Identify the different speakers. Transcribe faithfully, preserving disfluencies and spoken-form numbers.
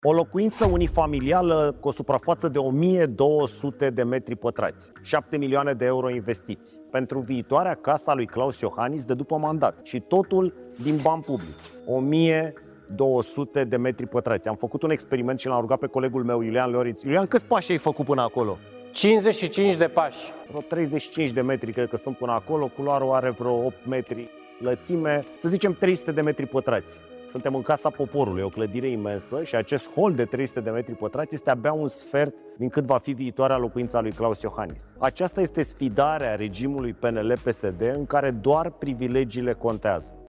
Speaker 1: O locuință unifamilială cu o suprafață de o mie două sute de metri pătrați, șapte milioane de euro investiți pentru viitoarea casa lui Klaus Iohannis de după mandat și totul din bani publici. o mie două sute de metri pătrați. Am făcut un experiment și l-am rugat pe colegul meu, Iulian Leoriț. Iulian, câți pași ai făcut până acolo?
Speaker 2: cincizeci și cinci de pași.
Speaker 1: Vreo treizeci și cinci de metri, cred că sunt până acolo. Culoarul are vreo opt metri lățime, să zicem trei sute de metri pătrați. Suntem în Casa Poporului, o clădire imensă și acest hol de trei sute de metri pătrați este abia un sfert din cât va fi viitoarea locuința lui Klaus Iohannis. Aceasta este sfidarea regimului P N L P S D în care doar privilegiile contează.